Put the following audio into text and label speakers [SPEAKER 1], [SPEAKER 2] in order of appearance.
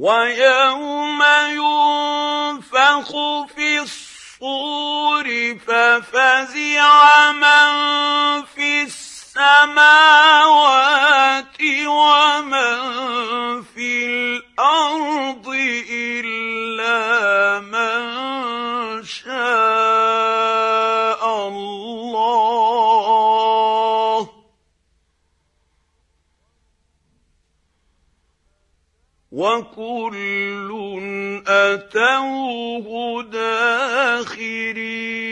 [SPEAKER 1] ويوم ينفخ في الصور ففزع من في السماوات ومن في الأرض إلا من شاء الله وكل أتوه داخرين.